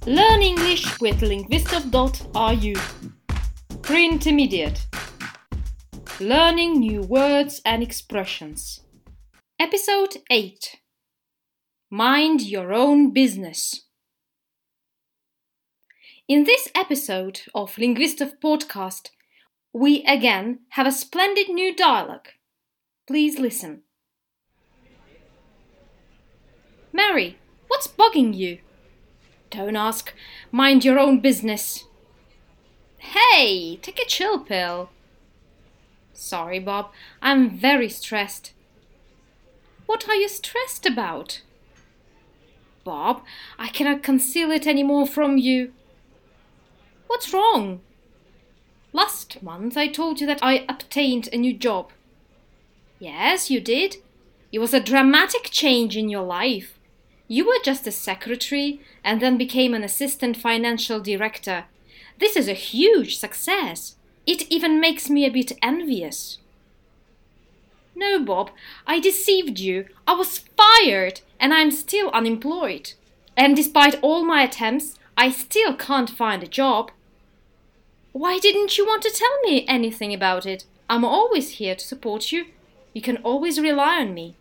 Learn English with Linguistov.ru. Pre-Intermediate. Learning new words and expressions. Episode 8. Mind your own business. In this episode of Linguistov Podcast, we again have a splendid new dialogue. Please listen. Mary, what's bugging you? Don't ask. Mind your own business. Hey, take a chill pill. Sorry, Bob. I'm very stressed. What are you stressed about? Bob, I cannot conceal it anymore from you. What's wrong? Last month I told you that I obtained a new job. Yes, you did. It was a dramatic change in your life. You were just a secretary and then became an assistant financial director. This is a huge success. It even makes me a bit envious. No, Bob, I deceived you. I was fired and I'm still unemployed. And despite all my attempts, I still can't find a job. Why didn't you want to tell me anything about it? I'm always here to support you. You can always rely on me.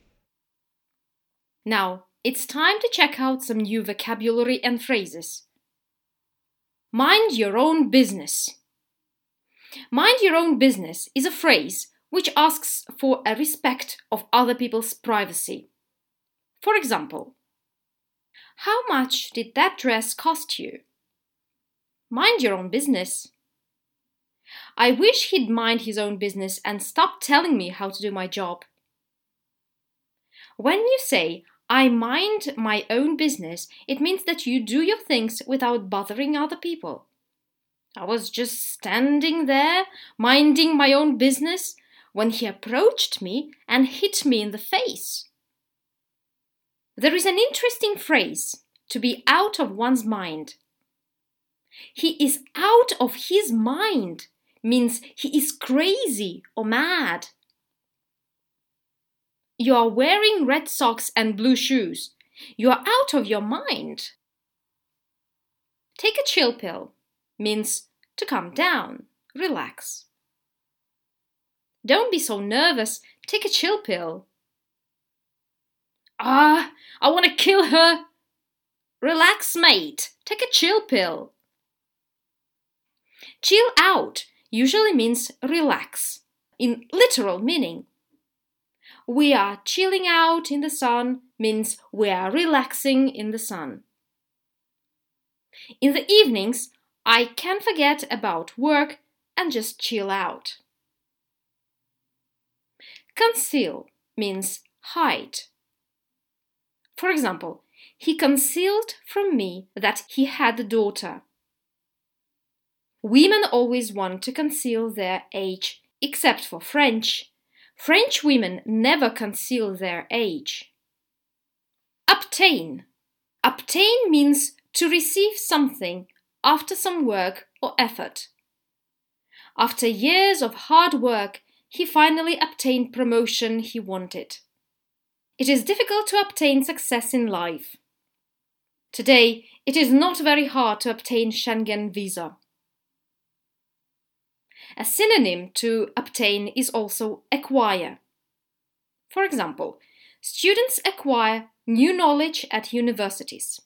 Now, it's time to check out some new vocabulary and phrases. Mind your own business. Mind your own business is a phrase which asks for a respect of other people's privacy. For example, how much did that dress cost you? Mind your own business. I wish he'd mind his own business and stop telling me how to do my job. When you say, I mind my own business, it means that you do your things without bothering other people. I was just standing there, minding my own business, when he approached me and hit me in the face. There is an interesting phrase, to be out of one's mind. He is out of his mind means he is crazy or mad. You are wearing red socks and blue shoes. You are out of your mind. Take a chill pill means to calm down, relax. Don't be so nervous. Take a chill pill. I want to kill her. Relax, mate. Take a chill pill. Chill out usually means relax, in literal meaning. We are chilling out in the sun means we are relaxing in the sun. In the evenings, I can forget about work and just chill out. Conceal means hide. For example, he concealed from me that he had a daughter. Women always want to conceal their age, except for French. French women never conceal their age. Obtain. Obtain means to receive something after some work or effort. After years of hard work, he finally obtained promotion he wanted. It is difficult to obtain success in life. Today, it is not very hard to obtain Schengen visa. A synonym to obtain is also acquire. For example, students acquire new knowledge at universities.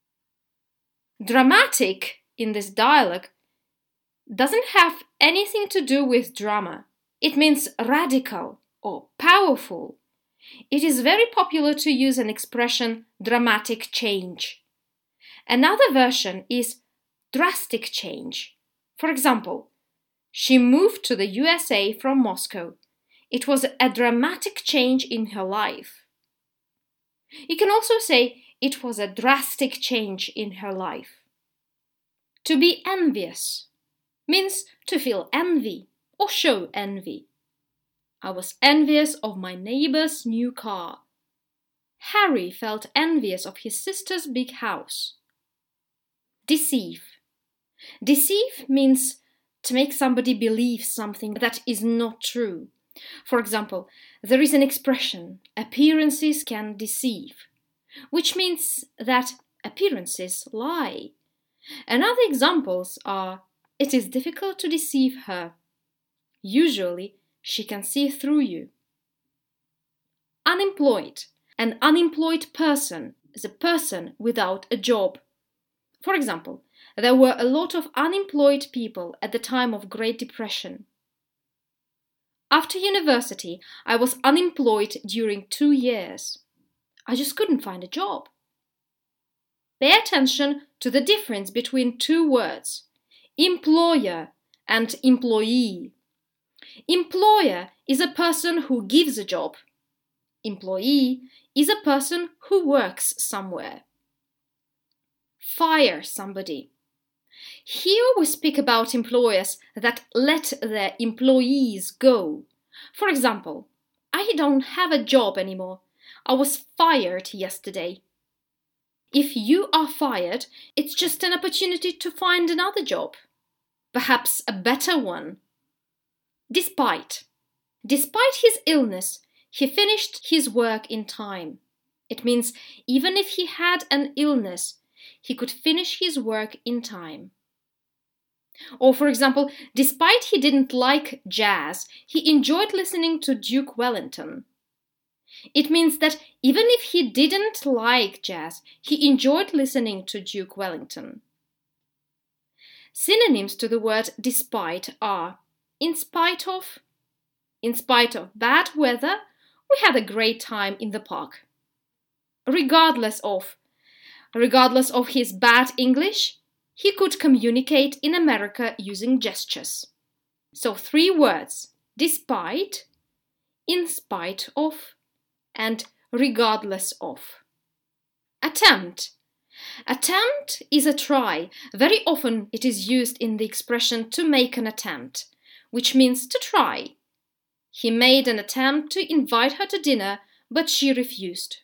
Dramatic in this dialogue doesn't have anything to do with drama. It means radical or powerful. It is very popular to use an expression dramatic change. Another version is drastic change. For example, she moved to the USA from Moscow. It was a dramatic change in her life. You can also say it was a drastic change in her life. To be envious means to feel envy or show envy. I was envious of my neighbor's new car. Harry felt envious of his sister's big house. Deceive. Deceive means to make somebody believe something that is not true. For example, there is an expression, appearances can deceive, which means that Appearances lie. And other examples are, it is difficult to deceive her. Usually, she can see through you. Unemployed. An unemployed person is a person without a job. For example, there were a lot of unemployed people at the time of Great Depression. After university, I was unemployed during 2 years. I just couldn't find a job. Pay attention to the difference between two words, employer and employee. Employer is a person who gives a job. Employee is a person who works somewhere. Fire somebody. Here we speak about employers that let their employees go. For example, I don't have a job anymore. I was fired yesterday. If you are fired, it's just an opportunity to find another job. Perhaps a better one. Despite. Despite his illness, he finished his work in time. It means even if he had an illness, he could finish his work in time. Or, for example, despite he didn't like jazz, he enjoyed listening to Duke Wellington. It means that even if he didn't like jazz, he enjoyed listening to Duke Wellington. Synonyms to the word despite are in spite of bad weather, we had a great time in the park. Regardless of his bad English, he could communicate in America using gestures. So 3 words, despite, in spite of, and regardless of. Attempt. Attempt is a try. Very often it is used in the expression to make an attempt, which means to try. He made an attempt to invite her to dinner, but she refused.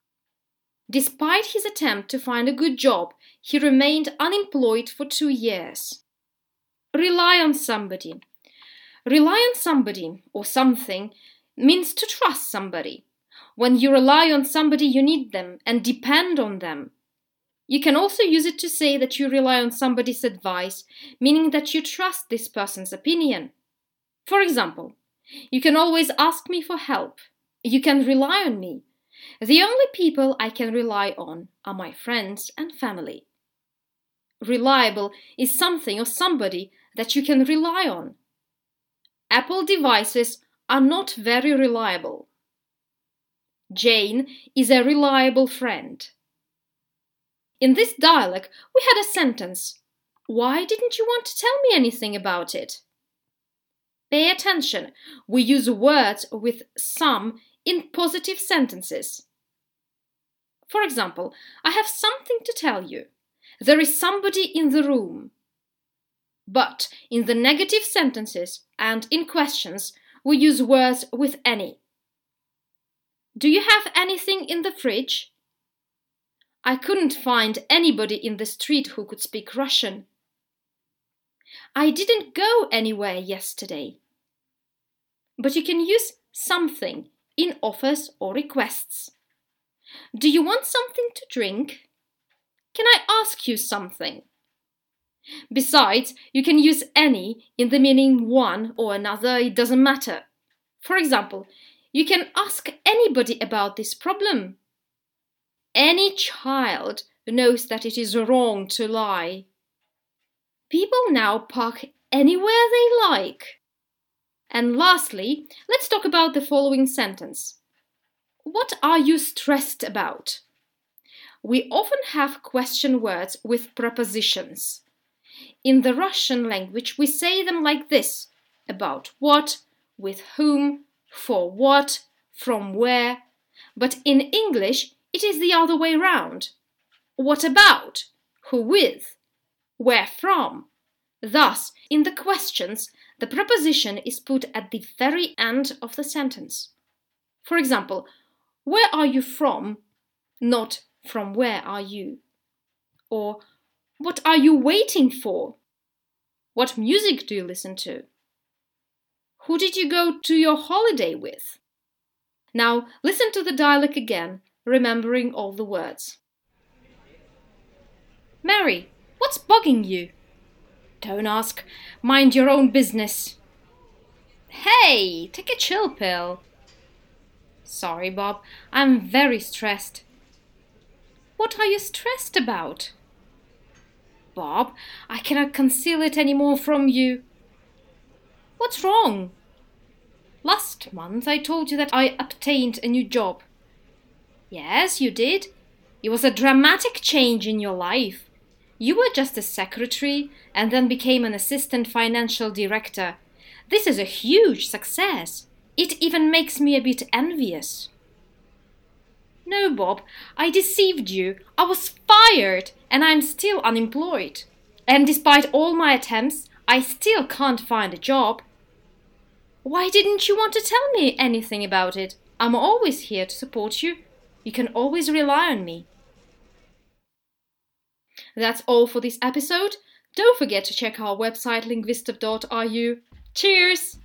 Despite his attempt to find a good job, he remained unemployed for 2 years. Rely on somebody. Rely on somebody or something means to trust somebody. When you rely on somebody, you need them and depend on them. You can also use it to say that you rely on somebody's advice, meaning that you trust this person's opinion. For example, you can always ask me for help. You can rely on me. The only people I can rely on are my friends and family. Reliable is something or somebody that you can rely on. Apple devices are not very reliable. Jane is a reliable friend. In this dialogue, we had a sentence. Why didn't you want to tell me anything about it? Pay attention. We use words with some in positive sentences. For example, I have something to tell you. There is somebody in the room. But in the negative sentences and in questions, we use words with any. Do you have anything in the fridge? I couldn't find anybody in the street who could speak Russian. I didn't go anywhere yesterday. But you can use something in offers or requests. Do you want something to drink? Can I ask you something? Besides, you can use any in the meaning one or another, it doesn't matter. For example, you can ask anybody about this problem. Any child knows that it is wrong to lie. People now park anywhere they like. And lastly, let's talk about the following sentence. What are you stressed about? We often have question words with prepositions. In the Russian language, we say them like this: about what, with whom, for what, from where. But in English, it is the other way round. What about? Who with? Where from? Thus, in the questions, the preposition is put at the very end of the sentence. For example, where are you from? Not from where are you? Or what are you waiting for? What music do you listen to? Who did you go to your holiday with? Now listen to the dialogue again, remembering all the words. Mary, what's bugging you? Don't ask. Mind your own business. Hey, take a chill pill. Sorry, Bob. I'm very stressed. What are you stressed about? Bob, I cannot conceal it any more from you. What's wrong? Last month I told you that I obtained a new job. Yes, you did. It was a dramatic change in your life. You were just a secretary and then became an assistant financial director. This is a huge success. It even makes me a bit envious. No, Bob, I deceived you. I was fired and I'm still unemployed. And despite all my attempts, I still can't find a job. Why didn't you want to tell me anything about it? I'm always here to support you. You can always rely on me. That's all for this episode. Don't forget to check our website linguistic.ru. Cheers!